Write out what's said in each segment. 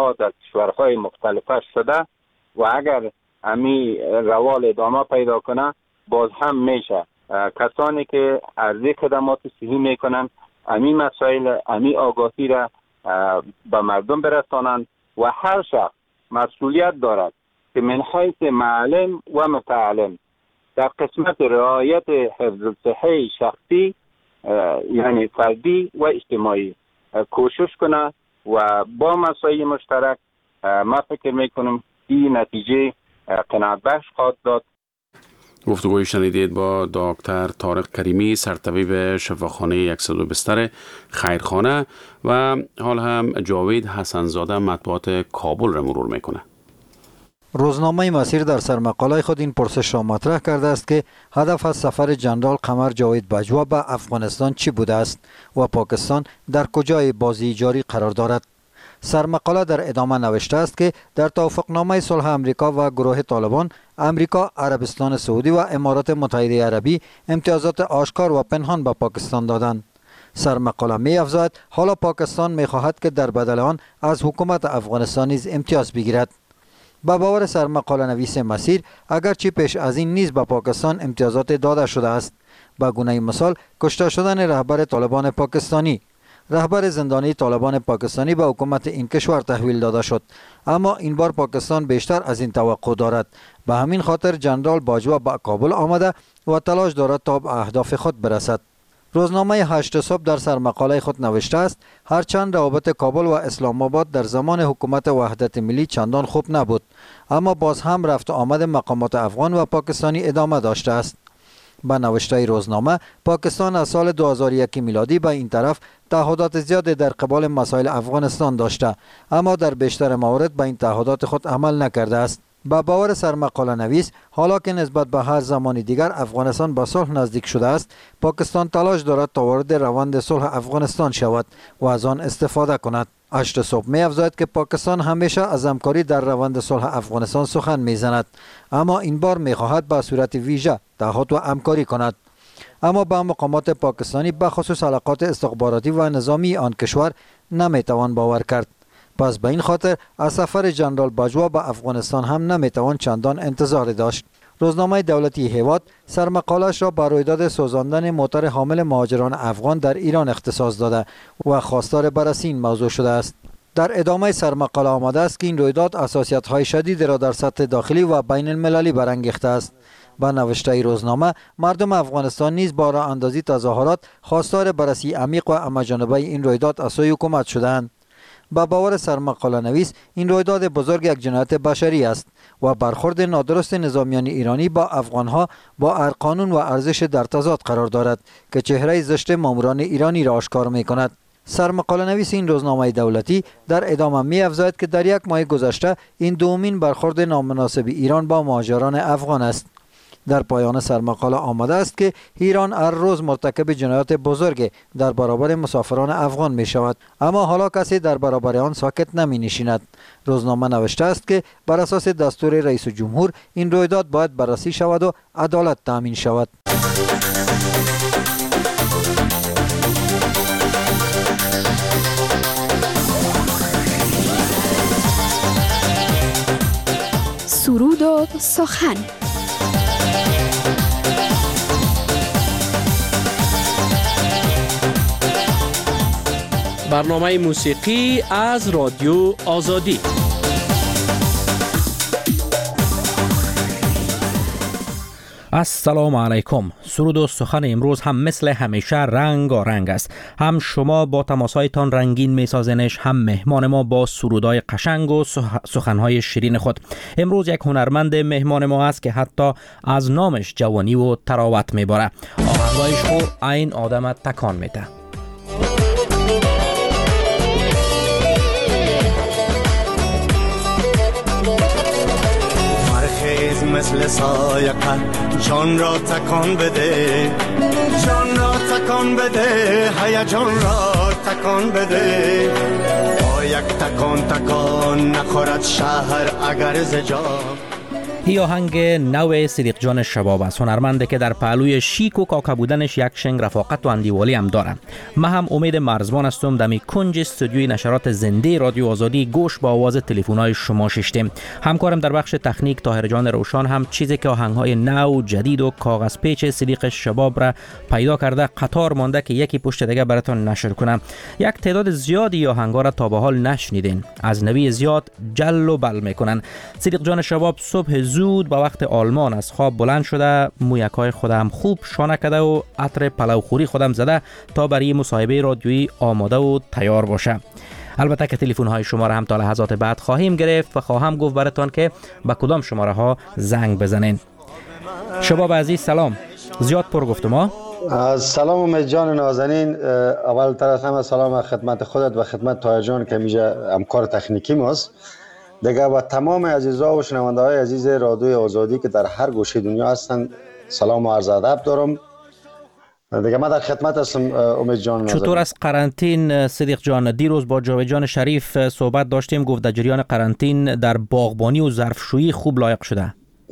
ها در کشورهای مختلفش شده و اگر امی روال ادامه پیدا کنه باز هم میشه کسانی که عرضه خدمات صحی میکنن امی مسائل امی آگاهی را به مردم برسانند و هر شخص مسئولیت دارد که من حیث معلم و متعلم در قسمت رعایت حفظ الصحه شخصی یعنی فردی و اجتماعی کوشش کنه و با مسائل مشترک ما فکر میکنم این نتیجه قناعت بخش خواهد داد. گفتگوی شنیدید با دکتر طارق کریمی، سرطبیب شفاخانه 100 بستر خیرخانه و حال هم جاوید حسنزاده مطبوعات کابل را مرور میکنه. روزنامه مسیر در سرمقاله خود این پرسش را مطرح کرده است که هدف از سفر جنرال قمر جاوید باجوا به افغانستان چی بوده است و پاکستان در کجای بازی جاری قرار دارد. سرمقاله در ادامه نوشته است که در توافقنامه صلح امریکا و گروه طالبان، امریکا، عربستان سعودی و امارات متحده عربی امتیازات آشکار و پنهان به پاکستان دادند. سرمقاله می افزاید حالا پاکستان می خواهد که در بدل آن از حکومت افغانستان نیز امتیاز بگیرد. با باور سرمقاله نویس مسیر، اگرچه پیش از این نیز به پاکستان امتیازات داده شده است. به گونه مثال کشته شدن رهبر طالبان پاکستانی، رهبر زندانی طالبان پاکستانی به حکومت این کشور تحویل داده شد، اما این بار پاکستان بیشتر از این توقع دارد. به همین خاطر جنرال باجوا به کابل آمده و تلاش دارد تا به اهداف خود برسد. روزنامه 8 صبح در سرمقاله خود نوشته است هرچند روابط کابل و اسلام آباد در زمان حکومت وحدت ملی چندان خوب نبود، اما باز هم رفت و آمد مقامات افغان و پاکستانی ادامه داشته است. با نوشته روزنامه، پاکستان از سال 2001 میلادی به این طرف تعهدات زیادی در قبال مسائل افغانستان داشته، اما در بیشتر موارد به این تعهدات خود عمل نکرده است. با باور سرمقاله نویس، حالا که نسبت به هر زمان دیگر افغانستان به صلح نزدیک شده است، پاکستان تلاش دارد تا وارد روند صلح افغانستان شود و از آن استفاده کند. 8 صبح می افزاید که پاکستان همیشه از همکاری در روند صلح افغانستان سخن می زند، اما این بار می خواهد به صورت ویژه تعهد و همکاری کند. اما با مقامات پاکستانی به خصوص علاقات استخباراتی و نظامی آن کشور نمی توان باور کرد. پس به این خاطر از سفر جنرال باجوا به افغانستان هم نمی توان چندان انتظار داشت. روزنامه دولتی هیواد سرمقاله‌اش را بر رویداد سوزاندن موتر حامل مهاجران افغان در ایران اختصاص داده و خواستار بررسی این موضوع شده است. در ادامه سرمقاله آمده است که این رویداد حساسیت‌های شدید را در سطح داخلی و بین المللی برانگیخته است. با نوشته روزنامه، مردم افغانستان نیز با راه اندازی تظاهرات خواستار بررسی عمیق و همه‌جانبه این رویداد از سوی حکومت شدند. با باور سرمقاله نویس، این رویداد بزرگ یک جنایت بشری است و برخورد نادرست نظامیان ایرانی با افغانها با قانون و ارزش در تضاد قرار دارد که چهره زشت ماموران ایرانی را آشکار می کند. سرمقاله نویس این روزنامه دولتی در ادامه می افزاید که در یک ماه گذشته این دومین برخورد نامناسب ایران با مهاجران افغان است. در پایان سرمقاله آمده است که ایران هر روز مرتکب جنایات بزرگ در برابر مسافران افغان می شود، اما حالا کسی در برابر آن ساکت نمی نشیند. روزنامه نوشته است که بر اساس دستور رئیس جمهور این رویداد باید بررسی شود و عدالت تامین شود. سرود و سخن. برنامه موسیقی از رادیو آزادی. السلام علیکم. سرود و سخن امروز هم مثل همیشه رنگارنگ است. هم شما با تماسایتان رنگین میسازنش، هم مهمان ما با سرودای قشنگ و سخنهای شیرین خود. امروز یک هنرمند مهمان ما است که حتی از نامش جوانی و تراوت میباره. آهنگایش خو این آدم تکان میده. مثل سایه جان را تکان بده، جان را تکان بده، هیجان را تکان بده. با یک تکان تکان نخورد شهر اگر ز جا. ای آهنگ نو صدیق جان شباب است، هنرمنده که در پهلوی شیک و کاکا بودنش یک شنگ رفاقت و اندیوالی هم داره. من هم امید مرزبان هستم دمی کنج استودیوی نشرات زنده رادیو آزادی گوش با آواز تلفن‌های شما ششتیم. همکارم در بخش تکنیک طاهر جان روشن هم چیزی که آهنگ‌های نو جدید و کاغذ پیچ صدیق شباب را پیدا کرده قطار مانده که یکی پشت دیگه براتون نشر کنم. یک تعداد زیادی آهنگا را تا به حال نشنیدین، از نوی زیاد جل و بل میکنن. صدیق جان شباب صبح زود با وقت آلمان از خواب بلند شده، مویکای خودم خوب شانه کرده و عطر پلوخوری خودم زده تا برای مصاحبه رادیویی آماده و تیار باشه. البته که تلفن های شما را هم تا لحظات بعد خواهیم گرفت و خواهم گفت براتون که به کدام شماره ها زنگ بزنین. شباب عزیز سلام، زیاد پر گفتم ها. سلام امید جان نازنین، اول تر از همه سلام خدمت خودت و خدمت طاهر جان که میشه همکار تکنیکی ماست دیگه، و تمام عزیزا و شنونده های عزیز رادیو آزادی که در هر گوشه دنیا هستن سلام و عرض ادب دارم دیگه. من در خدمت هستم امید جان نازنین. چطور از قرنطین صدیق جان؟ دیروز با جاوید جان شریف صحبت داشتیم، گفت در جریان قرنطین در باغبانی و ظرفشویی خوب لایق شده.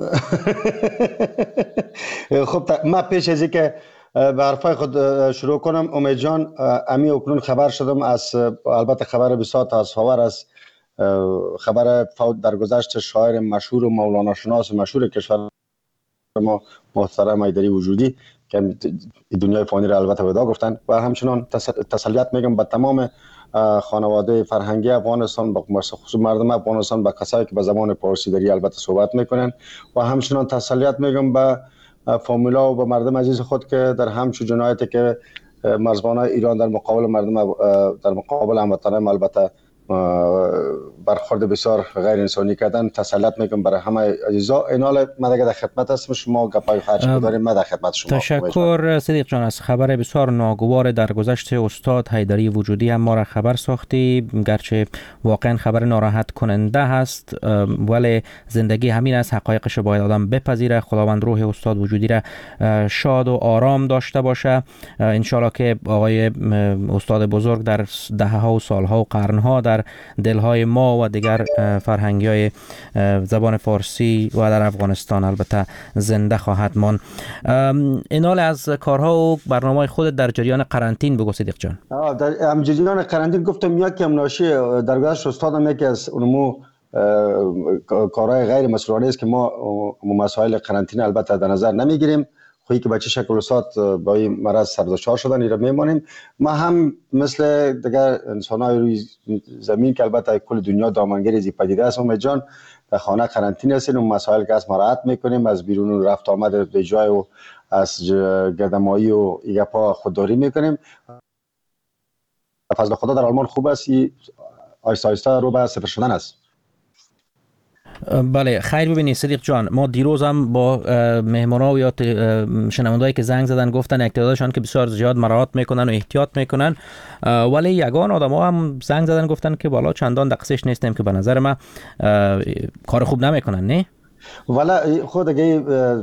خب من پیش از اینکه به حرفای خود شروع کنم امید جان، امی اکنون خبر شدم از، البته خبر بسیار تاسف‌آور است، خبر فوت درگذشت شاعر مشهور و مولانا شناس مشهور کشور ما محترم حیدری وجودی که دنیای فانی را البته ودا گفتن، و همچنان تسلیت میگم به تمام خانواده فرهنگی افغانستان، با خصوص مردم افغانستان، با کسایی که به زبان فارسی دری البته صحبت میکنن، و همچنان تسلیت میگم به فامیلا و به مردم عزیز خود که در همچون جنایتی که مرزبان ایران در مقابل مردم، در مقابل هموطنان البته برخورد بسیار غیر انسانی کردن، تسلیت میکنم برای همه عزیزا. اینال من دیگه در خدمت هستم، شما گپای خرج داریم، من در خدمت شما. تشکر صدیق جان. از خبر بسیار ناگوار درگذشت استاد حیدری وجودی هم ما را خبر ساختی، گرچه واقعا خبر ناراحت کننده هست، ولی زندگی همین است، حقایقش باید آدم بپذیره. خداوند روح استاد وجودی را شاد و آرام داشته باشه. ان شاءالله که آقای استاد بزرگ در دهها و سالها و قرنها در دلهای ما و دیگر فرهنگی‌های زبان فارسی و در افغانستان البته زنده خواهد ماند. اینال از کارها و برنامه‌های خودت در جریان قرنطین بگو صدیق جان. در جریان قرنطین گفتم یکی هم ناشی درگذشت استادم یکی از اونمو کارهای غیر مسئولانه است که ما مسائل قرنطین البته در نظر نمیگیریم، خویی که بچه شکل استاد با این مرض سردشار شدن ایرا میمانیم. ما هم مثل دیگر انسان‌های روی زمین که البته کل دنیا دامنگیر زی پدیده است امید جان، در خانه قرنطین هستیم و مسائل که از مراعات میکنیم، از بیرون رفت آمد به جای و از گردمایی و ایگپا خودداری میکنیم. فضل خدا در آلمان خوب است، آیسته آیسته رو به صفر شدن است. بله خیر. ببینید صدیق جان، ما دیروز هم با مهمانا یا شنوندهایی که زنگ زدن گفتن یک تعدادشان که بسیار زیاد مراعات میکنن و احتیاط میکنن، ولی یگان آدم‌ها هم زنگ زدن گفتن که بالا چندان دقیقش نیستیم که به نظر من کار خوب نمیکنن. نه ولی خود اگه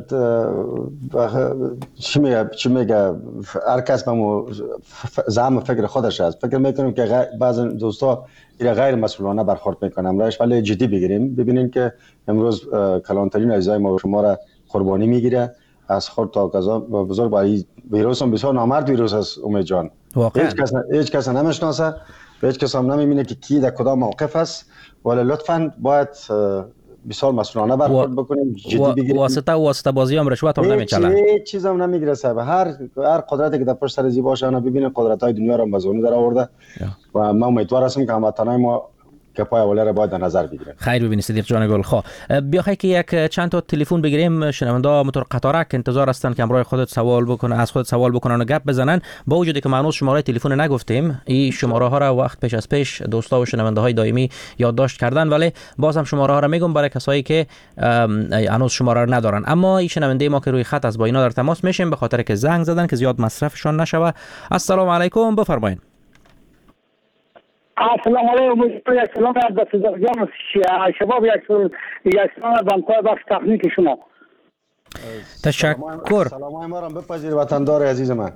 چی میگه هر کس به زعم فکر خودش هست، فکر میکنم که بعضی دوستا غیر مسئولانه برخورد میکنم راش، ولی جدی بگیریم. ببینین که امروز کلانترین عزیزای ما و شما را قربانی میگیره، از خرد تا غذا بزرگ. برای ویروس هم بسیار نامرد ویروس است امید جان، هیچ کس نمیشناسه، هیچ کس هم نمیبینه که کی در کدام موقف است، ولی لطفاً باید بسیار مسئولانه برخورد بکنیم، جدی بگیریم. واسطه بازی هم رشوت هم نمیچله، هیچ چیز هم نمیگیره صاحب. هر قدرتی که در پشت سر زی باشه، انا ببینید قدرت‌های دنیا رو مزونی در آورده و من امیدوار هستم که هموطنان ما که پای اوله را باید در نظر بگیریم. خیر. ببینید صدیق جان گلخواه، بیا که یک چند تا تلفن بگیریم. شنونده موتور قطارک انتظار هستن که همراه خودت سوال بکنن، از خودت سوال بکنن و گپ بزنن. با وجودی که ما هنوز شماره تلفن نگفتیم، این شماره ها را وقت پیش از پیش دوستا و شنونده های دائمی یادداشت کردن، ولی باز هم شماره ها را میگم برای کسایی که هنوز شماره را ندارن. اما این شنونده ما که روی خط از با اینا در تماس میشیم به خاطر که زنگ زدن که زیاد مصرفشون نشوه. السلام علیکم، بفرمایید. السلام علیکم. سلام علیکم صدیق جان شباب، یک سلام از همکار بخش تکنیک شما. تشکر. سلام ما را بپذیر وطندار عزیز من.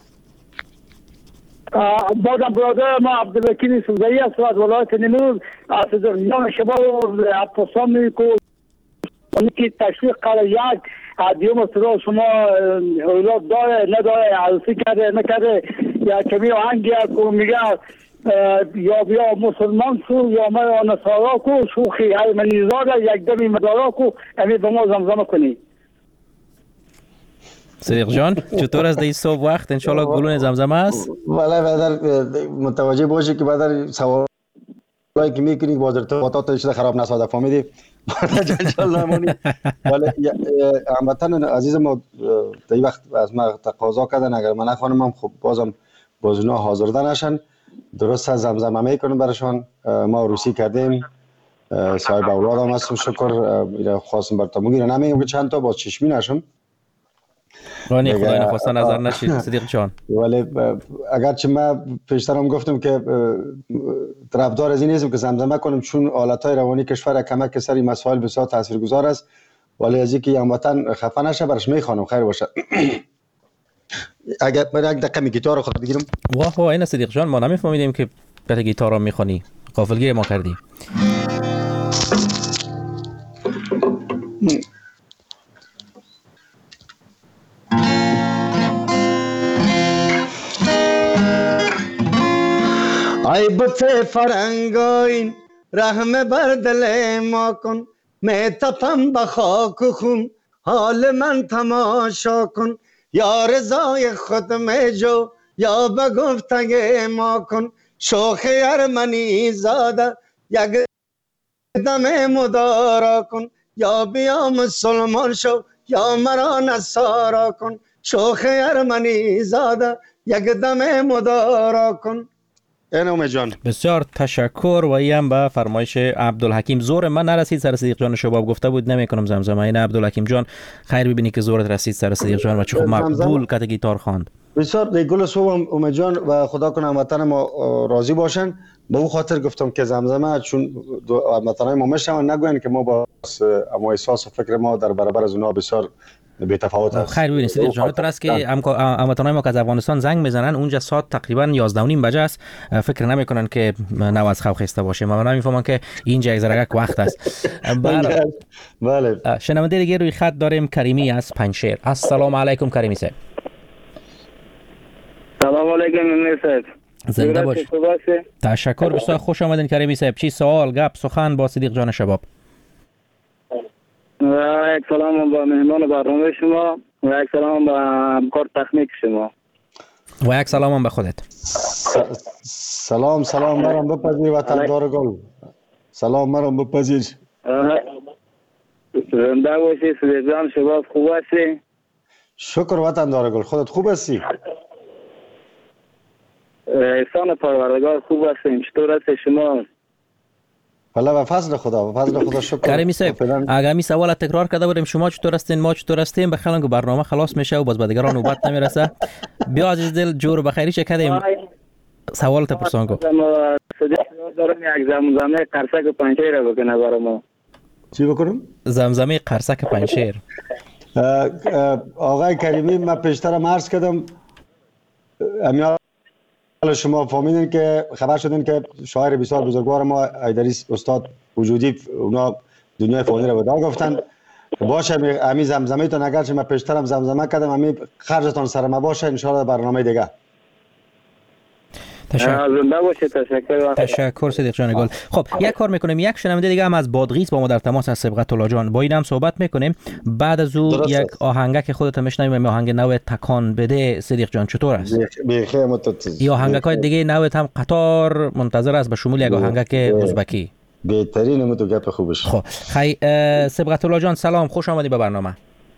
بازم برادر ما عبدالوکیل سوزایی است از ولایت نیمروز، از صدیق جان شباب و اپوسان میکو که تشویق کرده یک دیوم سرا شما اولاد داره نداره عروسی کرده نکرده یا کمی آهنگی که میگه یا بیا مسلمان شو یا ما نصارا کو شوخی های منیزاده یک دمی مدارا کو امی به ما زمزمه کنی. صدیق جان چطور است این صبح وقت انشالله گلون زمزمه است؟ ولی بدر متوجه باشی که بدر سوالایی که میکنی باز ارتباطات شده خراب نساده فهمیدی؟ جنجال نمونی. ولی هموطن عزیز ما این وقت از ما تقاضا کردن اگر من نخوانم خب بازم باز اونا حاضر نشن درست زمزمه میکنم برشان. ما روسی کردیم صاحب اولاد هم هستم شکر خواستم براتون میگم نمیگم که چند تا باز چشمی نشم رانی خدای نخواسته نظر نشید صدیق جان. ولی اگرچه من پیشترم گفتم که طرفدار از این نیستم که زمزمه کنم چون آلت‌های روانی کشور کمک سری مسائل بسیار تاثیرگذار است ولی از اینکه هموطن خفه نشه برش میخوانم خیر باشه. اگر من یک دقیقه گیتار خود بگیرم. واه این صدیق جان ما نمیفهمیدیم که برای گیتار رو میخوانی غافلگیر ما کردی. ای بت فرنگاین رحم بر دل ما کن می تپم به خاک و خون حال من تماشا کن یا رضای خود می جو یا به گفتگی ما کن شوخ ارمنی زاده یک دم مدارا کن یا بیا مسلمان شو یا مرا نصارا کن شوخ ارمنی زاده یک دم مدارا کن. امید جان بسیار تشکر و ایم به فرمایش عبدالحکیم. زور من نرسید سر صدیق جان شباب گفته بود نمیکنم زمزمه. این عبدالحکیم جان خیر ببینی که زورت رسید سر صدیق جان و چه خوب مقبول کت گیتار خواند. بسیار گل صبح امید جان و خدا کنه هموطن ما راضی باشن. به اون خاطر گفتم که زمزمه چون هموطنای ما میشن نگوین که ما با اما احساس و فکر ما در برابر از اونها بسیار بی تفاوت است. خیر ببینید صدیق جان تو است که هموطنای ما که از افغانستان زنگ میزنن اونجا ساعت تقریبا 11:30 بجه است فکر نمیکنن که نو از خواب خسته باشه. ما نمیفهمن که اینجا یک ذره وقت است. بله شنونده دیگه روی خط داریم کریمی از پنجشیر. السلام علیکم کریمی صاحب. سلام علیکم امیر صاحب. زنده باش. تشکر بسیار خوش آمدین کریمی صاحب. چی سوال گپ سخن با صدیق جان شباب؟ یک سلام با مهمان برنامه شما و یک سلام با همکار تکنیک شما و یک سلام به خودت. سلام مرم بپذیر وطندار گل. سلام مرم بپذیر. زنده باشی صدیق جان شباب. خوب هستی؟ شکر وطندار گل. خودت خوب هستی؟ احسان پروردگار خوب هستیم. چطور هستی شما؟ والله به فضل خدا شکر. کریمی صاحب اگر می سوال تکرار کرده بودیم شما چطور هستین ما چطور هستیم بخیالم که برنامه خلاص میشه و باز به دیگران نوبت نمیرسه. بیا عزیز دل جور بخیری چه کردیم سوال تا پرسان کو. صدیق دارم یک زمزمه قرصک پنجشیر رو بکنه برای ما. چی بکنم؟ زمزمه قرصک پنجشیر. آقای کریمی من پیشترم عرض کردم امیال شما فهمیدین که خبر شدین که شاعر بسیار بزرگوار ما ایدریس استاد وجودی اونا دنیای فانی رو بدار گفتن باشه امی زمزمه تون اگرچه من پیشترم زمزمه کردم امی خرجتون سر ما باشه ان شاء الله برنامه دیگه. تشکر صدیق جان گل. خب یک کار میکنیم یک شنونده دیگه هم از بادغیس با ما در تماس از سبقت الله جان با این هم صحبت میکنیم بعد از او یک آهنگه که خودت میشنویم آهنگ نو تکان بده. صدیق جان چطور است؟ بخیر متوجه. یا آهنگای دیگه نوت هم قطار منتظر است به شمول یک آهنگ ازبکی. بهترین متو گپ خوبش. خب خی سبقت الله جان سلام خوش آمدی به برنامه.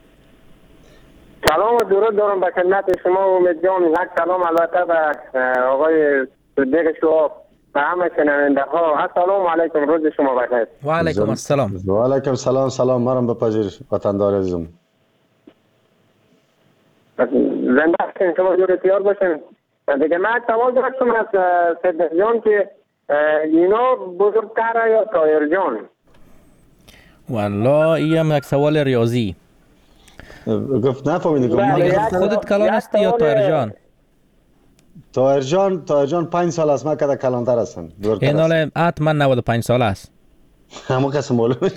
سلام و درود دارم به خدمت شما و امید جان. یک سلام البته به آقای صدیق شعاب و همه شنونده ها. السلام علیکم روز شما بخیر. و علیکم السلام. و علیکم سلام مرم بپذیر وطندار عزیزم. زنده هستین شما جور تیار باشین. دیگه من یک سوال داشتم از صدیق جان که اینا بزرگتره یا طاهر جان؟ والله این یک سوال ریاضی. گفت نفهمیدی خودت کلان هستی یا طاهر جان؟ طاهر جان 5 سال است ما کده کلانتر هستن. این حاله حتما 95 سال است. همون قسم معلومه.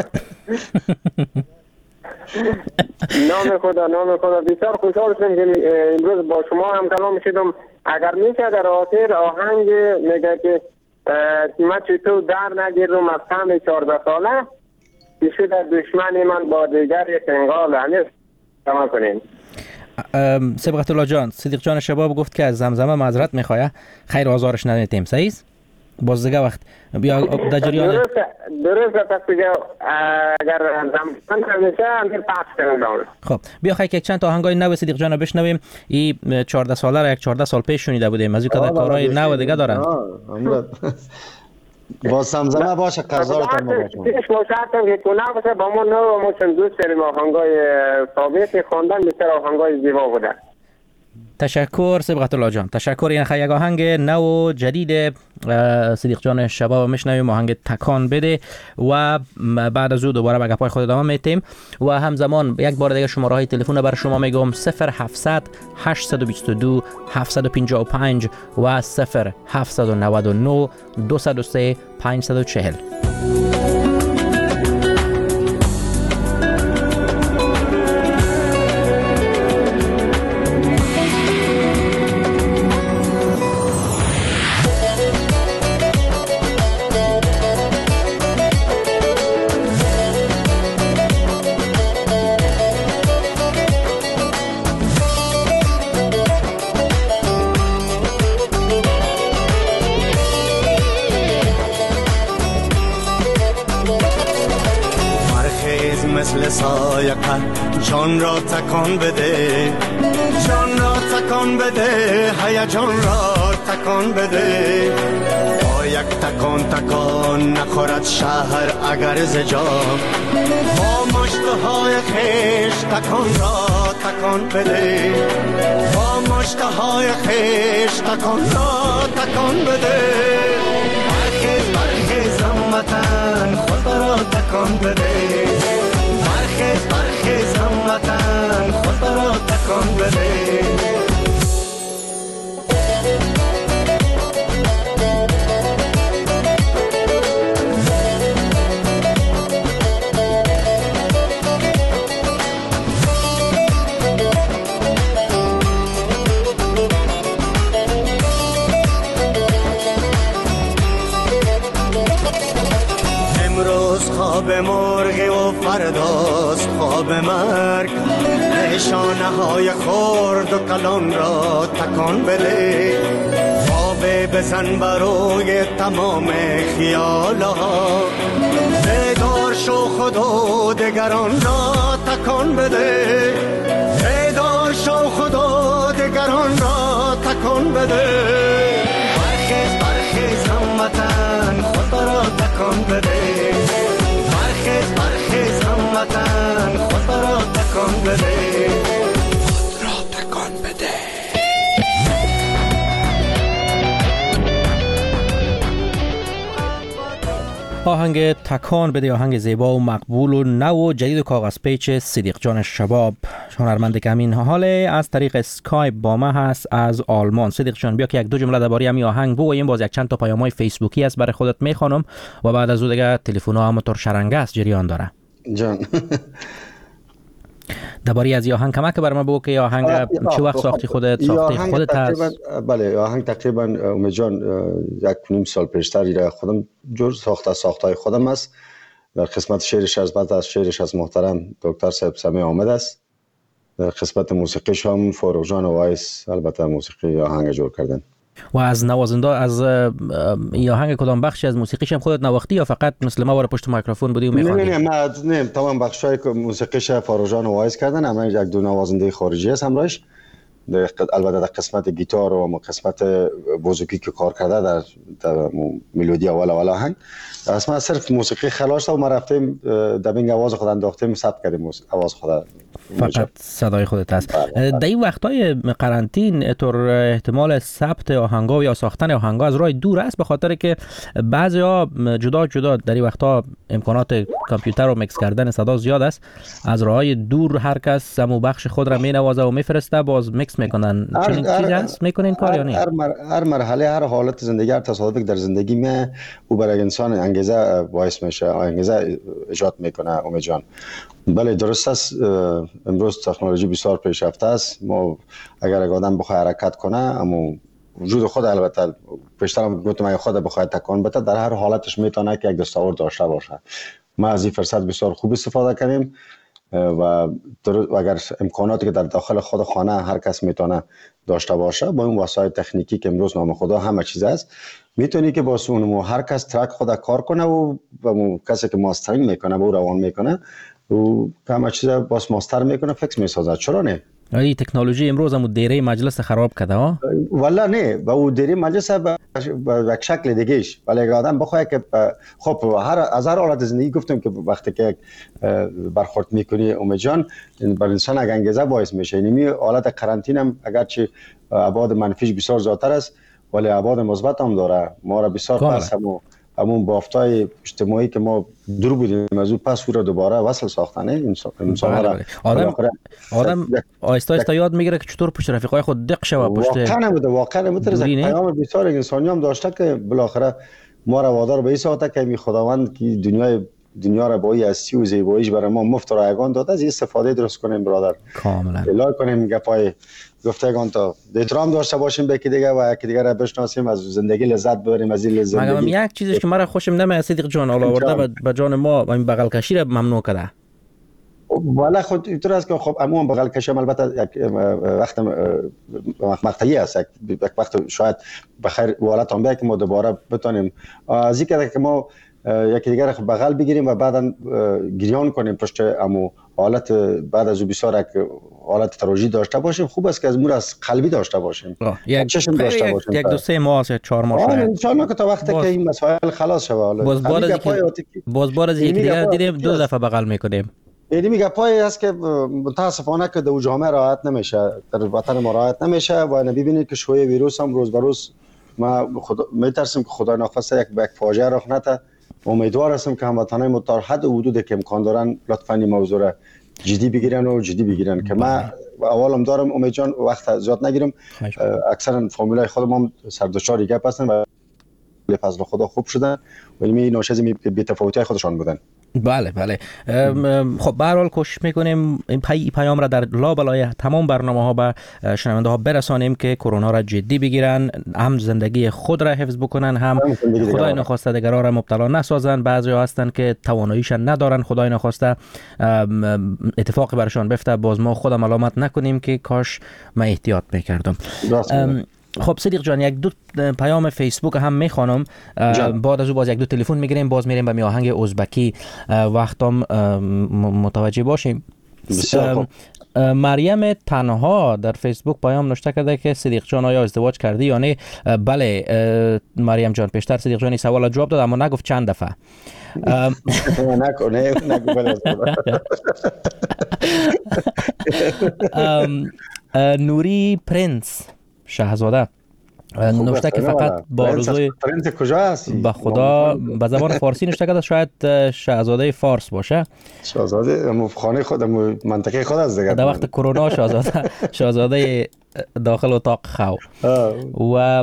نام خدا بسیار خوشحال شدم که امروز با شما هم کلام شدم. اگر میشه در آخر آهنگ میگه که من چطور در نگیرم از هم 14 ساله که شده دشمن من با دیگر یک انگال همیست تمام کنیم. صبغت الله جان، صدیق جان شباب گفت که از زمزمه معذرت میخواه، خیر آزارش ندیدیم. صحیح؟ باز دیگه وقت بیا در جریان درست است دیگه. اگر زمان نمیشه همین پاس کنم. خب بیا خیلی که چند تا آهنگای نو صدیق جان بشنویم. این 14 ساله را 14 سال پیش شنیده بودیم، از این که کارهای نو دیگه دارن. با زمزمه باشه قزارتون ما باشم. پیش باشتم که کنه باشه با ما نو ما چند دوست داریم آهنگای ثابت خواندن بسیار آهنگای زیبا بوده. تشکر صبغت الله جان، تشکر. این خیلی یک آهنگ نو جدید صدیق جان شباب میشنویم، آهنگ تکان بده و بعد از او دوباره به گپای خود ادامه میتیم و همزمان یک بار دیگه شماره های تلفن بر شما میگم 0700 822 755 و 0799 203 540. جان را تکان بده، جان را تکان بده، هیجان را تکان بده. با یک تکان نخورد شهر اگر زجا، با مشتهای خیش تکان را تکان بده، با مشتهای خیش تکان را تکان بده. برخیز هموطن خود را تکان بده، برخیز هموطن خود را تکان بده. خواب مرغی و فرداست خواب مرگ، نشانه های خرد و کلان را تکان بده. خواب بزن برای تمام خیالها، بیدار شو خود و دگران را تکان بده، بیدار شو خود و دگران را تکان بده. برخیز هموطن خود را تکان بده، برخیز هموطن خود را تکان بده، خود را تکان بده. آهنگ تکان بده، آهنگ زیبا و مقبول و نو و جدید و کاغذ پیچ صدیق جان شباب، هنرمند که همین حاله از طریق اسکایپ با ما هست از آلمان. صدیق جان بیا که یک دو جمله درباره همین آهنگ بگوییم، باز یک چند تا پیام‌های فیسبوکی است برای خودت میخوانم و بعد از اون دیگه تلفن‌ها همونطور شرنگه است جریان داره. جان درباره از آهنگ کمک بر ما بگو که آهنگ چه وقت ساختی خودت هست؟ بله آهنگ تقریبا امید جان 1.5 سال پیشتر خودم جور ساختای خودم است. در قسمت شعرش از شعرش از محترم دکتر صاحب سمیع آمد است. در قسمت موسیقیش هم فاروق جان و وایس البته موسیقی آهنگ جور کردن. و از نوازنده از این آهنگ کدام بخشی از موسیقیش هم خودت نواختی یا فقط مثل ما پشت میکروفون بودی و میخوندی؟ نه تمام بخشای موسیقیش فاروق جان و وایس کردن. اما یک دو نوازنده خارجی است همراهش. البته در قسمت گیتار و قسمت بوزوکی که کار کرده در ملودی اول آهنگ اصلا صرف موسیقی خلاص و ما رفتیم دبینگ آواز خود انداختیم ثبت کردیم آواز خود فقط صدای خودت است. در این وقتای قرنطین طور احتمال ثبت آهنگا یا ساختن آهنگا از راه دور است به خاطر که بعضیا جدا در این وقتا امکانات کامپیوتر و میکس کردن صدا زیاد است. از راههای دور هر کس همو بخش خود را مینوازه و میفرسته، باز میکس میکنن. چنین چیزی هست میکنین کار یا نه؟ هر مرحله، هر حالت زندگی، هر تصادفی در زندگی می او برای انسان انگیزه باعث میشه، انگیزه ایجاد میکنه. امید جان بله درست است. امروز تکنولوژی بسیار پیشرفته است. ما اگر یک آدم بخواد حرکت کنه، اما وجود خود البته بیشتر گفتم خود بخواد تکان بده، در هر حالتش میتونه که یک دستاورد داشته باشه. ما از این فرصت بسیار خوب استفاده کنیم و اگر امکاناتی که در داخل خود خانه هر کس میتونه داشته باشه با این وسایل تکنیکی که امروز نام خدا همه چیز است، میتونی که با اون هر کس ترک خود کار کنه و کسی که ماسترینگ میکنه و روان میکنه و همه چیز باز ماستر میکنه، فکس میسازه. چرا نه؟ این تکنولوژی امروز هم دیره مجلس خراب کرده ها؟ والا نه، با او دیره مجلس به یک شکل دیگهش، ولی اگه آدم بخواد که خب از هر حالت زندگی گفتم که وقتی که برخورد میکنی امید جان بر انسان یک انگیزه باعث میشه. اینمی حالت قرنطینه هم اگرچه ابعاد منفیش بسیار زیادتر است ولی ابعاد مثبت هم داره. ما را بسیار پس همون بافتای اجتماعی که ما دور بودیم از اون پس او را دوباره وصل ساختنه انسان را. آدم آیستا آیستا یاد میگیره که چطور پشت رفیقای خود دق شوه پشت. واقعا نمیتونه از پیام بسیار انسانی هم داشته که بالاخره ما را وادار به این ساعته که می خداوند که دنیا را با این هستی و زیباییش برای ما مفت رایگان داده، از این استفاده درست کنیم برادر. کاملا اعلام کنیم گپای گفتگان تا احترام داشته باشیم به یکی دیگه و یکی دیگه را بشناسیم، از زندگی لذت ببریم. از این زندگی مگم یک چیزی که مرا خوشم نمیاد صدیق جان آورده به جان ما این بغل کشی را ممنوع کرده. والا خود اینطور است که خب عموما بغل کشی البته یک وقت مقطعی است، یک وقت شاید بخیر حالت هم که ما دوباره بتونیم از این که ما یکی دیگر بغل بگیریم و بعدا گریان کنیم پشت امو حالت بعد از بسیار حالت تراژی داشته باشیم. خوب است که از مور از قلبی داشته باشیم، یک چشم داشته باشیم. یک دو سه ماه 4 ماه شاید ان شاء الله که تا وقتی که این مسائل خلاص شود. باز بار از یکی دیگر دیدیم 2 دفعه بغل میکنیم. یعنی میگه پای است که متاسفانه که در جامعه رعایت نمیشه، در وطن ما رعایت نمیشه و نمیبینید که شوی ویروس هم روز به روز ما میترسیم که خدای نخواسته یک فاجعه رخ نده. امیدوار هستم که هموطنان ما تا حد حدودی که امکان دارن لطفاً این موضوع را جدی بگیرن که ما اولم دارم امید جان وقت زیاد نگیرم. اکثرا فامیلای خودم هم سردشاری گپ هستن و به فضل خدا خوب شدن ولی ناشی از بی‌تفاوتی خودشان بودن. بله خب به هر حال کوشش میکنیم این پیام را در لابلای تمام برنامه‌ها به شنونده ها برسانیم که کرونا را جدی بگیرن، هم زندگی خود را حفظ بکنن، هم خدای نخواسته دیگران را مبتلا نسازن. بعضیا هستن که تواناییش ندارن، خدای نخواسته اتفاقی برشان بیفته باز ما خودم علامت نکنیم که کاش من احتیاط میکردم. خب صدیق جان یک دو پیام فیسبوک هم میخوانم، بعد از او باز یک دو تلفن میگیریم، باز میریم به آهنگ ازبکی وقتام متوجه باشیم. مریم تنها در فیسبوک پیام نوشته کرده که صدیق جان آیا ازدواج کردی یا نه؟ بله مریم جان، پیشتر صدیق جانی سوال جواب داد اما نگفت چند دفعه. نوری پرنس شاهزاده نوشته که فقط با آرزوی پرنس کجا هستی؟ به خدا به زبان فارسی نوشته کرده، شاید شاهزاده فارس باشه. شاهزاده خانه خود منطقه خود است دیگه. در وقت کرونا شاهزاده داخل اتاق خو. و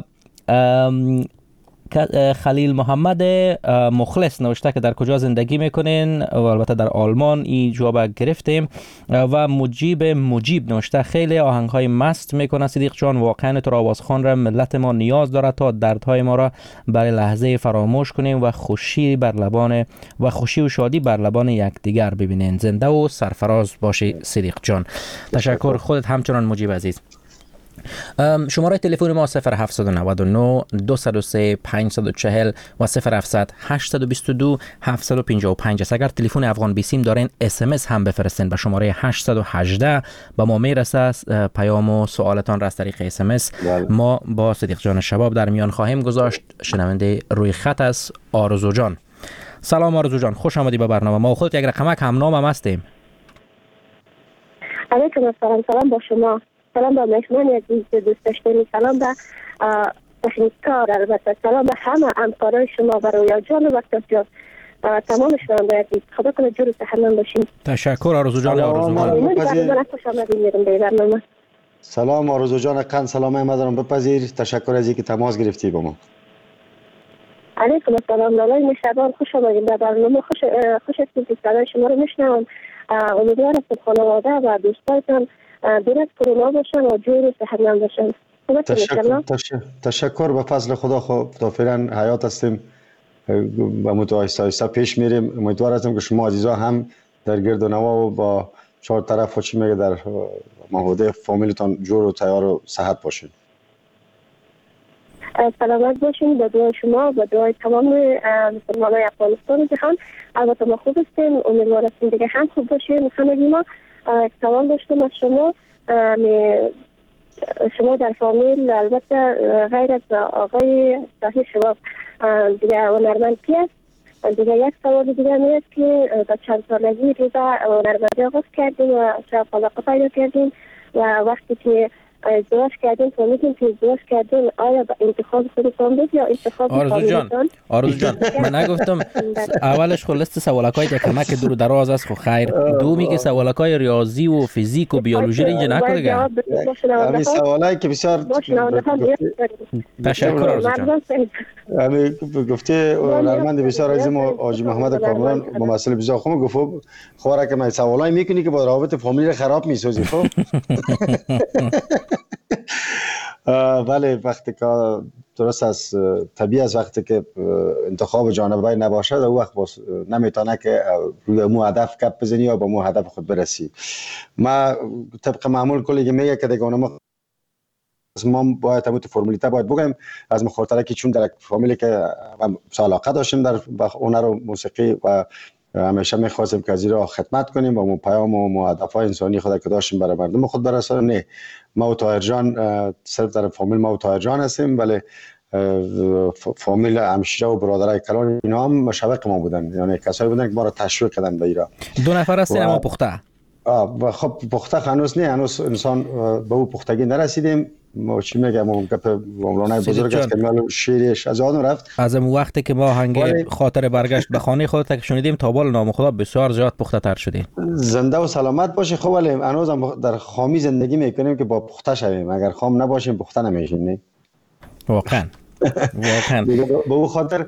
خلیل محمد مخلص نوشته که در کجا زندگی میکنین و البته در آلمان این جواب گرفتیم. و مجیب نوشته خیلی آهنگهای مست میکنه صدیق جان، واقعا تو آوازخوان را ملت ما نیاز داره تا دردهای ما را برای لحظه فراموش کنیم و خوشی و شادی بر لبان یکدیگر ببینین. زنده و سرفراز باشی صدیق جان. تشکر. خودت همچنان مجیب عزیز. شماره تلفن ما 0799 203 540 و 0700 822 755 است. اگر تلفن افغان بیسیم دارین SMS هم بفرستین به شماره 818 به ما میرسه. پیام و سوالتان را از طریق SMS ما با صدیق جان شباب در میان خواهیم گذاشت. شنونده روی خط است آرزو جان. سلام آرزو جان، خوش آمدی به برنامه ما. خودت یک رقمک هم نام هم هستیم. علیکم السلام. سلام با شما، سلام به مهمان عزیز دوست داشتنی، سلام به تکنیکار، البته سلام به همه همکارای شما و رویا جان و وقت جان. تمامشون باید خدا کنه جور صحتمند باشین. تشکر آرزو جان. خوش آمدید میرم به برنامه. سلام آرزو جان قند سلامه ما دارم بپذیر. تشکر از اینکه تماس گرفتی با ما. علیکم السلام. لالای مهربان خوش آمدید به برنامه. خوش هستید که صدای شما رو میشنوم. امیدوارم که خانواده و دوستایتان درست کرونا باشن و جور صحتمند باشن. تشکر به فضل خدا. خب تا فعلا حیات هستیم و آهسته آهسته پیش میریم. امیدوار هستم که شما عزیزا هم در گرد و نوا و با چهار طرف و چی میگه در محوطه فامیلتان جور و تیار و صحت باشین. سلامت باشین. با دعای شما و دعای تمام مسلمانای افغانستان و جهان. البته ما خوب هستیم. امیدوار هستیم دیگه هم خوب باشین. همگی ما سوال داشتم از شما. شما در فامیل البته غیر از آقای صاحب شما دیگه هنرمند کی است؟ دیگه یک سوال دیگه میاد که با چند سالگی دیگه هنرمندی آغاز کردیم و شاید علاقه پیدا کردیم و وقتی که ازدواج کردیم فهمیدیم که ازدواج کردیم آیا با انتخاب خودتان بود یا انتخاب فامیلتان؟ آرزو جان من نگفتم اولش خلاص سوالکای یک کمک دور دراز است. خو خیر دومی که سوالکای ریاضی و فیزیک و بیولوژی رو اینجا نکنه دیگه. همین سوالایی که بسیار تشکر آرزو جان. همین گفته هنرمند بسیار عزیزم حاجی محمد کامران ممثل بسیار خوب گفت خوره که من سوالایی میکنی که با روابط فامیلی خراب میسازی. خب بله وقتی که درست از طبیعی از وقتی که انتخاب جانبه نباشه در وقت نمیتونه که روی مو هدف کپ بزنی یا با مو هدف خود برسی. ما طبق معمول کلی که میگه که دیگه ما باید همون فرمولیته باید بگیم از مخاطره که چون در فامیلی که علاقه داشتیم در هنر و موسیقی و همیشه میخواستیم که از این را خدمت کنیم و مو پیام و هدفهای انسانی خود که داشتیم برای مردم خود برسانیم. نه ما و طاهر جان صرف در فامیل ما و طاهر جان هستیم ولی فامیل همشیره و برادرای کلان اینا هم مشوق ما بودن، یعنی کسایی بودن که ما را تشویق کردن به ایران. دو نفر هستین اما پخته. خب پخته هنوز نه، هنوز انسان به اون پختگی نرسیدیم. ما چی میگم اون گپ مولانا بزرگ است که میگه شیرش از آن رفت. از اون وقتی که ما هنگ خاطر برگشت به خانه خودت شنیدیم تا بال نام خدا بسیار زیاد پخته تر شدیم. زنده و سلامت باشی. خب ولی هنوز هم در خامی زندگی میکنیم که با پخته شویم. اگر خام نباشیم پخته نمیشیم. نه واقعا واقعا به اون خاطر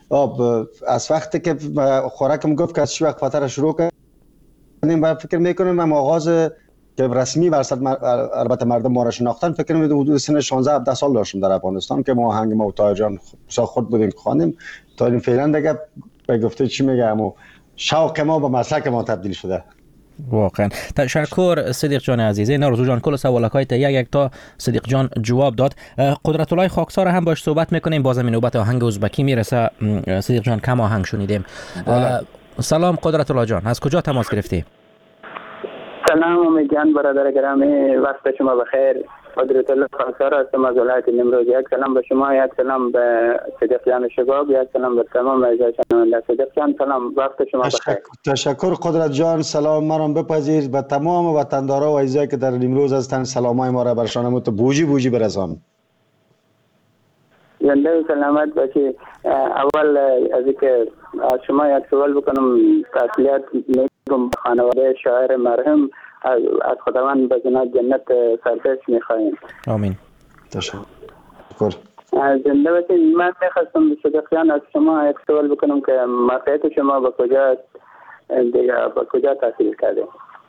از وقتی که خوراکم گفت که از چی وقت خاطر شروع کردیم بعد فکر میکنیم من آغاز که رسمی ورصد البته مردم ما را شناختن فکر کنم حدود سن 16-17 سال داشتم در افغانستان که ما آهنگ ما و طاهر جان خود بودیم خواندیم تا این فعلا دیگه به گفته چی میگم و شوق ما به مسلک ما تبدیل شده. واقعا تشکر صدیق جان عزیز. این آرزو جان کل سوالکای تا یک تا صدیق جان جواب داد. قدرت الله خاکسار هم باش صحبت میکنیم. بازم این نوبت آهنگ ازبکی میرسه. صدیق جان کم آهنگ شنیدیم. سلام قدرت الله جان، از کجا تماس گرفتی؟ سلام امید جان برادر گرامی، وقت شما بخیر. قدرت الله خاکسار هستم از ولایت نیمروز. یک سلام به شما، یک سلام به صدیق جان شباب، یک سلام به تمام اعضای شنونده. صدیق جان سلام، وقت شما بخیر. تشکر قدرت جان. سلام ما را بپذیر. به تمام وطندارا و اعضایی که در نیمروز هستند سلامای ما را برشان تو بوجی برسان. زنده و سلامت باشی. اول از اینکه از شما یک سوال بکنم، تسلیت میگم خانواده شاعر مرحوم، از خداوند به جنت سرپرست میخواهیم. آمین. تشکر. زنده باشید. من میخواستم صدیق جان از شما یک سوال بکنم که موقعیت شما به کجا تحصیل کرده؟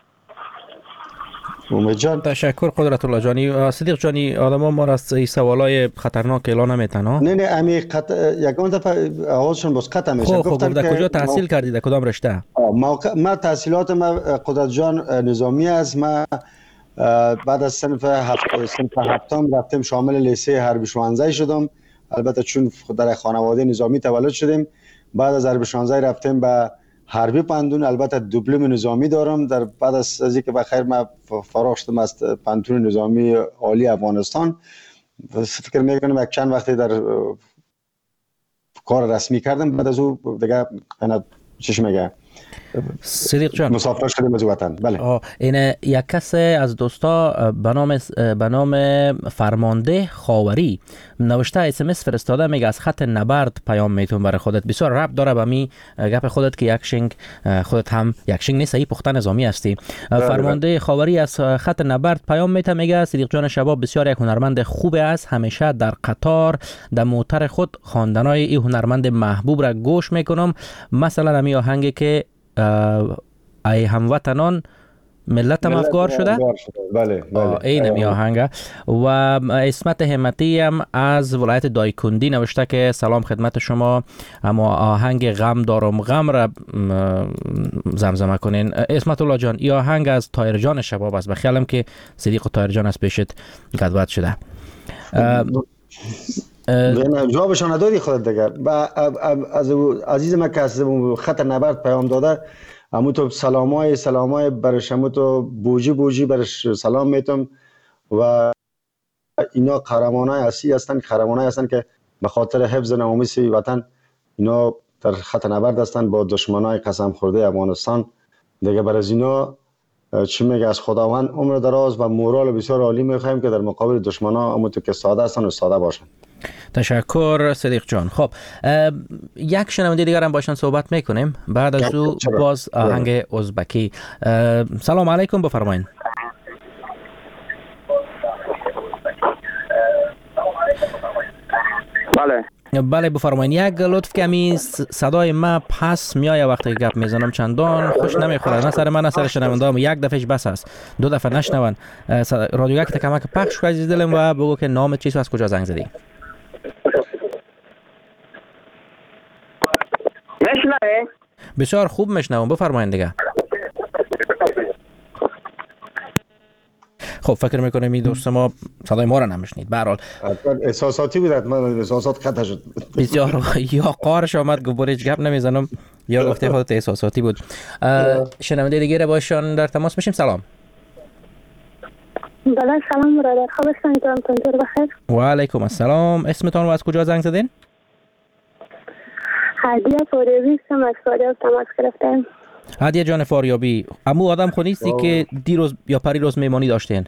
امید جان تشکر قدرت الله جانی. صدیق جانی آدما ما را از سوالای خطرناک اعلان نمیتن ها؟ نه امی یکم دفعه آوازشون باز قطع میشه. گفتن که کجا تحصیل کردی، در کدام رشته؟ ما تحصیلات ما قدرت جان نظامی است. ما بعد از صنف هفتم رفتیم شامل لیسه حربی شوانزای شدم. البته چون در خانواده نظامی تولد شدیم، بعد از حربی شوانزای رفتیم به حربی پندون. البته دیپلم نظامی دارم. در بعد از اینکه بخیر ما فارغ شدم از پنتون نظامی عالی افغانستان، فکر میکنم یک چند وقتی در کار رسمی کردم. بعد از او دیگه چیش میگه صدیق جان مسافر شدیم از وطن. بله. این یک کس از دوستا به نام فرمانده خاوری نوشته اس فرستاده، میگه از خط نبرد پیام میتون برای خودت. بسیار ربط داره به می گپ خودت که یکشنگ خودت هم یکشنگ نیست، ای پختن نظامی هستی. فرمانده خاوری از خط نبرد پیام میته، میگه صدیق جان شباب بسیار یک هنرمند خوب است، همیشه در قطار در موتر خود خواندنای این هنرمند محبوب را گوش میکنم، مثلا همین آهنگی که ای هموطنان ملتم افگار شده. بله این می آهنگ. و اسمت همتی هم از ولایت دایکندی نوشته که سلام خدمت شما، اما آهنگ غم دارم غم را زمزمه کنین. اسمت الله جان، این آهنگ از طاهر جان شباب است، بخیالم که صدیق و طاهر جان از پیشت گدوت شده. جوابشان ندادی خودت دیگه. از عزیز ما که از خط نبرد پیام داده، همون تو سلامای برش، همون تو بوجی برش سلام میتم. و اینا قهرمانای اصلی هستن که به خاطر حفظ ناموس وطن اینا در خط نبرد هستن با دشمنای قسم خورده افغانستان دیگه. برای اینا چی میگه، از خداوند عمر دراز و مورال بسیار عالی میخوایم که در مقابل دشمنا همون تو که ساده هستن و ساده باشن. تشکر صدیق جان. خب یک شنونده دیگر هم باشن صحبت میکنیم، بعد از او باز آهنگ ازبکی. سلام علیکم، بفرمایید. بله بفرمایید. یک لطف کمی صدای ما پس میایه وقتی گپ میزنم، چندان خوش نمیخوره، نه سر من نه سر شنوندهام. یک دفعهش بس است، دو دفعه نشنون. رادیو یک کمک پخش کنید دلم و بگو که نام چیست و از کجا زنگ زدی. میشنوی؟ بسیار خوب میشنوم، بفرمایید دیگه. خب فکر میکنم این دوست ما صدای ما را نمیشنید. به هر حال احساساتی بود، من احساسات خطا شد. بسیار یا قارش آمد گفت هیچ گپ نمیزنم، یا گفته خودت احساساتی بود. شنونده دیگه باشون در تماس میشیم. سلام. بله سلام برادر، خوب هستین؟ تون بخیر. و علیکم السلام. اسمتون و از کجا زنگ زدین؟ هدیه فاریابی هستم، از فاریاب تماس گرفتم. هدیه جان فاریابی، امو آدم خونیستی که دیروز یا پریروز میمانی داشتین؟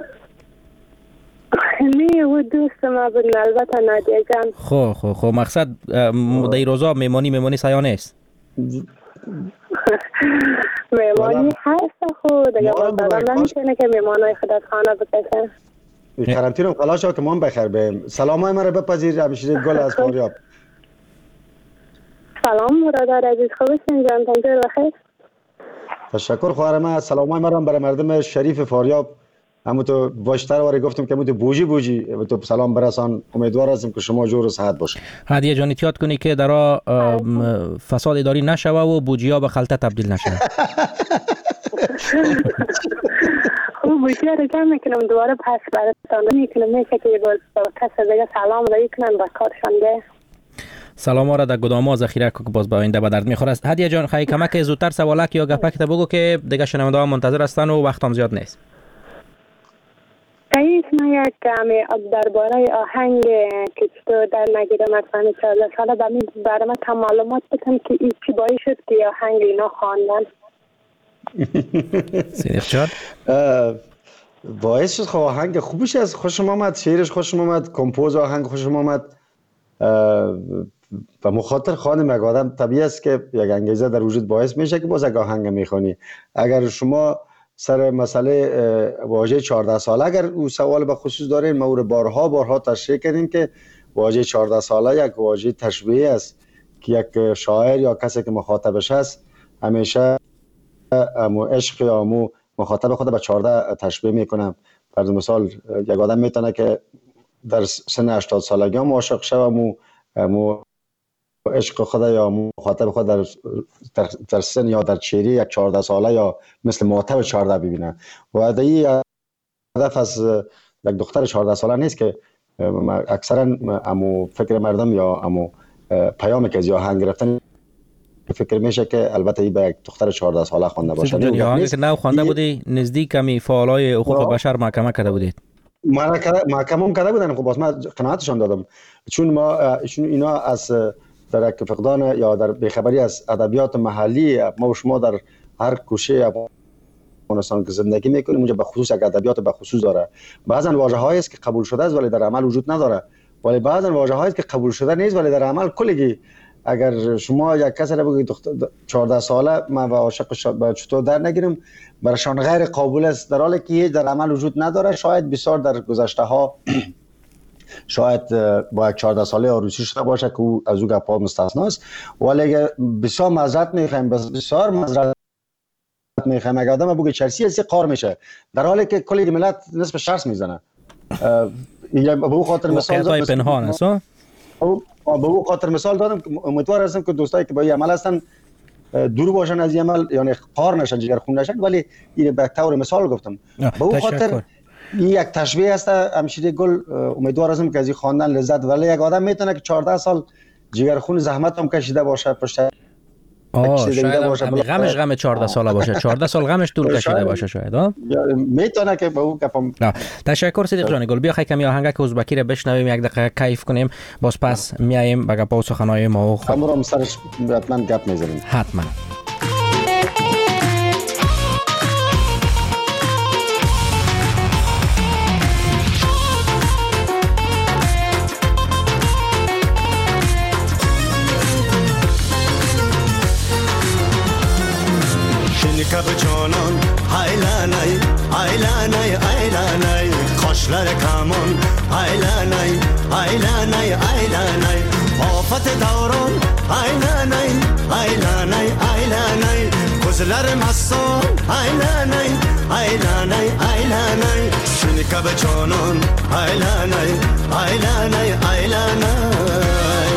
نه و دوست ما بود البته نادیه جان. خب مقصد دیروزا میمانی سیا نیست؟ میمانی هست خود دیگه، بازدادم نمیتونه که میمانای خود از خانه بکشه. کرانتینم خلاص شد که ما بخیر بیم. سلامای من رو بپذیر همشیره گل از فاریاب. سلام برادر عزیز، خوب هستین جان؟ تون بخیر. تشکر خواهر من. سلامای من رو برای مردم شریف فاریاب، همون تو باشتر واری گفتم که همون تو بوجی تو سلام برسان. امیدوار هستم که شما جور و صحت باشید. هدیه جان احتیاط کنی که درا فساد اداری نشوه و بوجی ها به خلطه تبدیل نشه. خب بوجی ها رو جمع میکنم دوباره پس براتان میکنم، میشه که باز کس دیگه سلام رو کنن با کارشان ده. سلام را در گداما ذخیره که باز با آینده به درد میخوره. هدیه جان خیلی کمک زودتر سوالک یا گپک تا بگو که دیگه شنونده ها منتظر هستن و وقت هم زیاد نیست. تایید من یک کمی درباره آهنگ که تو در نگیره مثلا 14 ساله برای من تا معلومات بدم که این چی باعث شد که آهنگ اینا خواندن. صدیق جان باعث شد خب آهنگ خوبش از خوشم آمد، شعرش خوشم آمد، کمپوز آهنگ خوشم آمد و مخاطر خانم یک آدم طبیعی است که یک انگیزه در وجود باعث میشه که باز یک آهنگ میخونی. اگر شما سر مسئله واژه 14 ساله اگر او سوال به خصوص دارین، ما او رو بارها تشریح کردیم که واژه 14 ساله یک واژه تشبیهی است که یک شاعر یا کسی که مخاطبش هست همیشه عشق یا مخاطب خود به 14 تشبیه میکنه. فرض مثال یک آدم میتونه که در سن 80 سالگی هم عاشق شه و عشق خود یا مخاطب خود در سن یا در چیری یک 14 ساله یا مثل مخاطب 14 ببینه. و این هدف از یک دختر 14 ساله نیست که اکثرا امو فکر مردم یا امو پیامی که از آهنگ گرفتن فکر میشه که البته این به یک دختر 14 ساله خوانده باشه. یا آهنگی که نو خوانده بودی نزدیک کمی فعالای حقوق بشر محکمه کرده بودید؟ محکمه کرده بودن. خب باز من قناعتشان دادم چون اینا از در فقدان یا در بیخبری از ادبیات محلی، ما و شما در هر کوچه افغانستان که زندگی میکنیم اونجا به خصوص یک ادبیات به خصوص داره. بعضن واژه‌هایی است که قبول شده است ولی در عمل وجود نداره، ولی بعضن واژه‌هایی است که قبول شده نیست ولی در عمل کلگی. اگر شما یک کسی را بگید 14 ساله من و عاشق چطور در نگیرم، برایشان غیر قابل است، در حالی که در عمل وجود نداره. شاید بسیار در گذشته ها شاید با یک 14 ساله عروسی شده باشه که او از او گپ‌ها مستثنا است، ولی بسیار معذرت می‌خوایم، بسیار معذرت می‌خوایم اگر آدم بگه چرسی هستی قار میشه، در حالی که کلی ملت نصف شرس میزنه. به او خاطر مثال زدم پنهان است. به او خاطر مثال دادم که امیدوار هستم که دوستایی که با این عمل هستن دور باشن از این عمل، یعنی قار نشن، جگرخون نشن، ولی این به طور مثال گفتم. به او خاطر این یک تشبیه است. همشیره گل امیدوار هستم که از این خواندن لذت، ولی یک آدم میتونه که 14 سال جگرخون زحمت هم کشیده باشه، پشت شاید غمش غم 14 ساله باشه، 14 سال غمش طول کشیده باشه شاید. میتونه که به اون گپم. تشکر صدیق جان گل. بیا کمی آهنگک ازبکی رو بشنویم، یک دقیقه کیف کنیم، باز پس میایم به گپ و سخنهای ما و خودمون سرش حتما گپ میزنیم. حتما. Kab canan haylanay haylanay haylanay kaşlar kaman haylanay haylanay haylanay afat davran haylanay haylanay haylanay gözler masson haylanay haylanay haylanay seni kab canan haylanay haylanay haylanay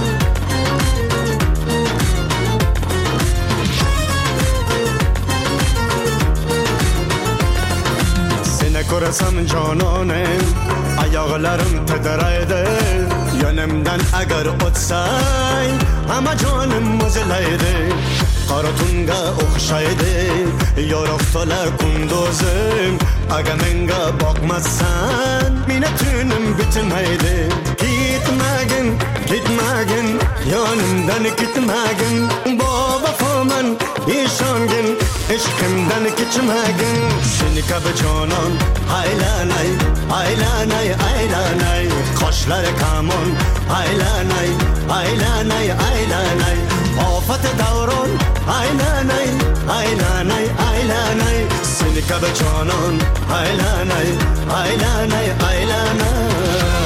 Korasam cananem, ayaklarım titreydi, yanımdan eğer ötsay, ama canım muzlaydı. Kara tunga okşaydı, yoruktola kunduzum, aga menga bakmazsan, minnetünüm bitmeydi. Gitmegin, gitmegin, yanımdan gitmegin, baba faman, işangin, eşkimden geçmegin. Seni kab canan, haylanay, haylanay, haylanay, kaşlar kaman, haylanay, haylanay, haylanay, afat davran, haylanay, haylanay, haylanay, seni kab canan, haylanay, haylanay, haylanay.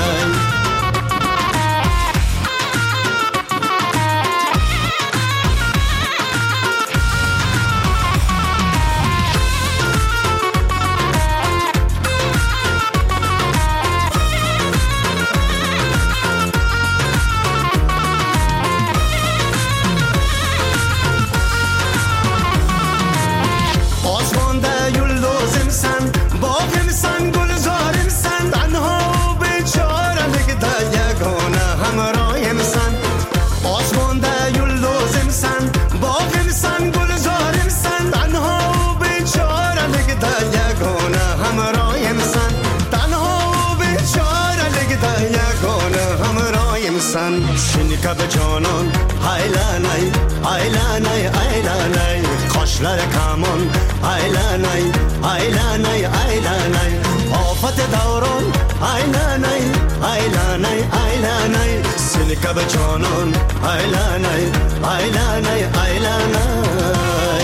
Seni kab canan haylanay haylanay haylanay kaşlar kaman haylanay haylanay haylanay afat davran haylanay haylanay haylanay seni kab canan haylanay haylanay haylanay.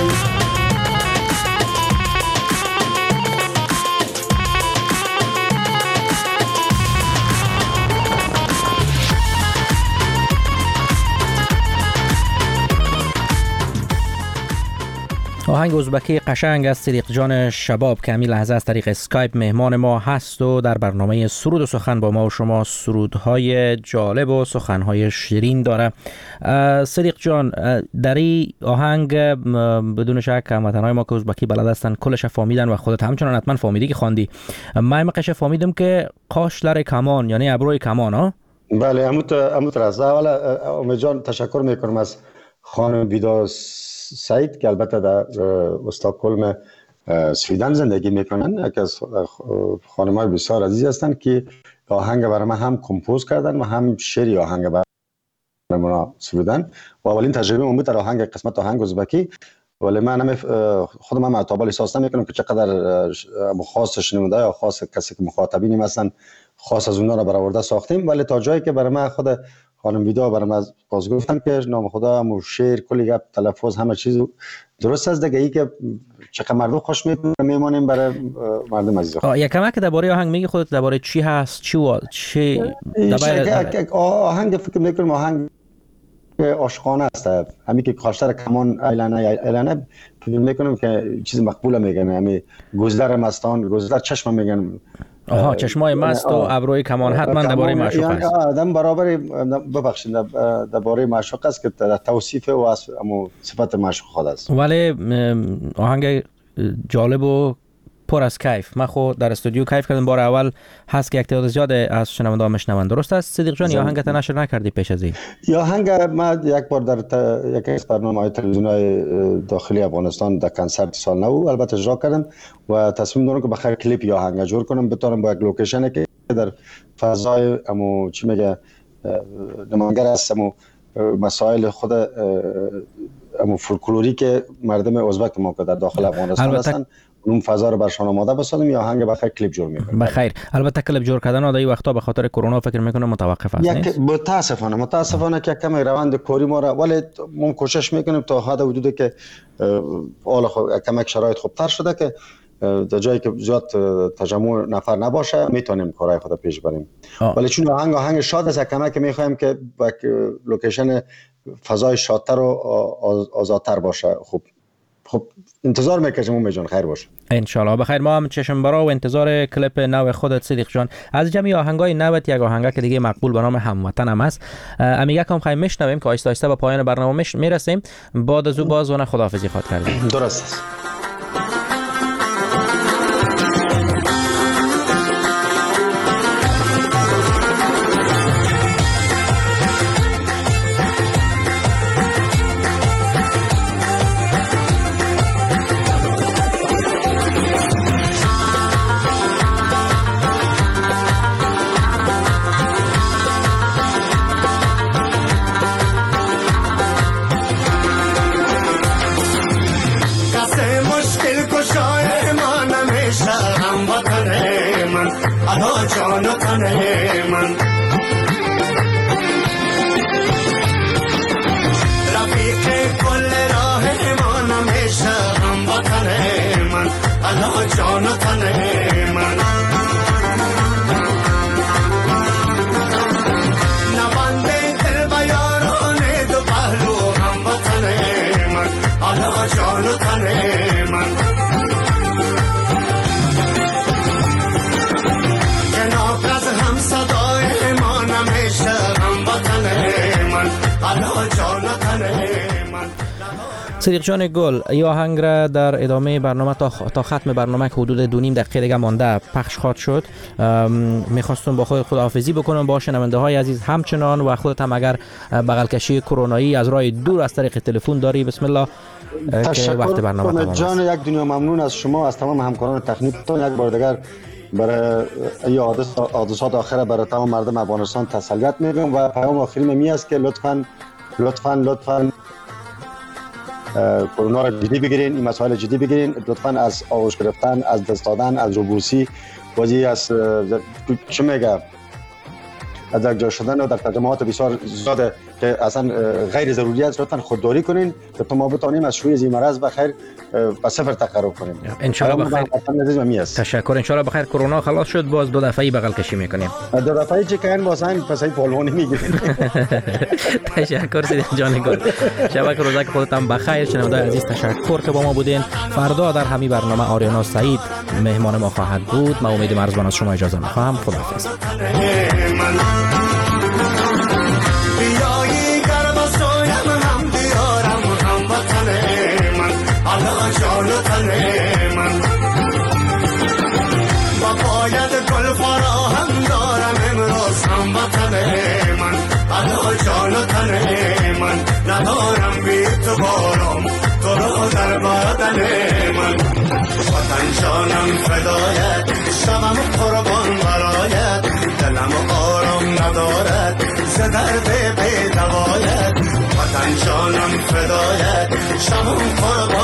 آهنگ ازبکی قشنگ از صدیق جان شباب که همین لحظه از طریق اسکایپ مهمان ما هست و در برنامه سرود و سخن با ما و شما سرودهای جالب و سخنهای شیرین داره. صدیق جان، در این آهنگ بدون شک هموطنهای ما که ازبکی بلد هستن کلش فهمیدن و خودت همچنان حتما فهمیدی که خواندی. من مقش فهمیدم که قاشلر کمان یعنی ابروی کمان ها؟ بله همونطور است. اولا امید جان تشکر میکنم از خانم بیدا سعید که البته در استکهلم سویدن زندگی میکنن، یکی از خانم‌های بسیار عزیز هستند که آهنگ برای من هم کمپوز کردن و هم شعر آهنگ برامون سرودن و اولین تجربه من بود در آهنگ قسمت آهنگ ازبکی. ولی من خودم هم اعتبار احساس نمیکنم که چقدر خاص شنونده یا خاص کسی که مخاطبین مثلا خاص از اونها را برآورده ساختیم. ولی تا جایی که برای من خود خانم ویدا برای من باز گفتن که نام خدا مو شعر کلی گپ تلفظ همه چیز درست است دیگه. ای که چقدر مردم خوش میمونیم برای مردم عزیز. یک کمک درباره آهنگ میگی خودت درباره چی هست چی آهنگ فکر میکنم آهنگ عاشقانه است. همین که کاشتر کمان ایلانه فکر میکنم که چیز مقبوله میگن. همین گزدر مستان گزدر چشم میگن. چشمای مست و ابروی کمان حتما درباره معشوق است. آدم برابر ببخشید درباره معشوق است که توصیف و صفت معشوق خود است. ولی آهنگ جالب و پر از کیف. من خود در استودیو کیف کردم. بار اول هست که یک تعداد زیاد از شنونده‌ها میشنون. درست است صدیق جان؟ یا آهنگت نشر نکردی پیش از این؟ یا آهنگ ما یک بار در یک از برنامه‌های تلویزیونی داخلی افغانستان در کنسرت سال نو البته اجرا کردم و تصمیم دارم که بخیر کلیپ یا آهنگ جور کنم بتونم با یک لوکیشنی که در فضای چی میگه نماینگر است مسائل خود فولکلوری که مردم ازبک ما که در داخل افغانستان هستن اون فضا رو برشان آماده بسازیم یا آهنگ بخیر کلیپ جور میکنیم. بخیر. البته کلیپ جور کردن آدایی وقتا به خاطر کرونا فکر میکنم متوقف است. یک متاسفانه که کم روند کاری ما را ولی ما کوشش میکنیم تا حد حدودی که حالا کمک شرایط خوبتر شده که در جایی که زیاد تجمع نفر نباشه میتونیم کارهای خود پیش بریم. ولی چون آهنگ شاد است کمک میخوایم که با لوکیشن فضای شادتر و آزادتر باشه. خب انتظار میکشیم امید جان خیر باشه ان شاء الله. بخیر. ما هم چشم برا و انتظار کلیپ نو خودت صدیق جان. از جمعی آهنگای نوت یک آهنگ که دیگه مقبول به نام هموطن هم است. امیگه کام خواهیم میشنویم که آهسته آهسته به پایان برنامه میرسیم. بعد از او باز و خداحافظی خواهد کردیم. درست است. صدیق جان گل، این آهنگ را در ادامه برنامه تا ختم برنامه که حدود 2.5 دقیقه دیگه مانده پخش خواهد شد. میخواستم با خود خداحافظی بکنم با شنونده های عزیز همچنان و خودت هم اگر بغل کشی کرونایی از راه دور از طریق تلفن داری بسم الله که وقت برنامه تمام است. جان یک دنیا ممنون از شما، از تمام همکاران تکنیکتون. یک بار دیگر برای این حادثات آخره برای تمام مردم افغانستان تسلیت میگم و پیام آخری می است که لطفاً کرونا را جدی بگیرین، این مسائل جدی بگیرین. لطفاً از آغوش گرفتن، از دست دادن، از روبوسی بازی از چه میگه از یک جا شدن و در تجمعات بسیار زیاده که اصلا غیر ضروری است. لطفاً خودداری کنین تا ما بتونیم از شوی این مرض بخیر به صفر تقرب کنیم. ان شاء الله بخیر. تشکر. ان شاء الله بخیر. کرونا خلاص شد، باز 2 دفعه‌ای بغل کشی میکنیم. 2 دفعه‌ای چه کردن واسه پسای پولونی میگیرین. تشکر صدیق جان گل. شب روزک خودتان بخیر. شنوندگان عزیز تشکر که با ما بودین. فردا در همین برنامه آریانا سعید مهمان ما خواهد بود. ما امید مرزبان از شما اجازه میخوام. خداحافظ. ندارم بی تو بارم تو رو در بدن من، وطن جانم فدایت، شبم قربان برایت، دلم آرام ندارد ز درد دوایت وطن جانم فدایت شمون قربان